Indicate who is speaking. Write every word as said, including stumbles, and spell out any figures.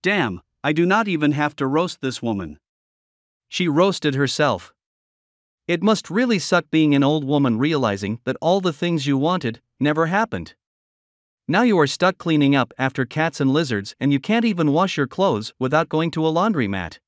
Speaker 1: Damn, I do not even have to roast this woman. She roasted herself. It must really suck being an old woman realizing that all the things you wanted never happened. Now you are stuck cleaning up after cats and lizards and you can't even wash your clothes without going to a laundromat.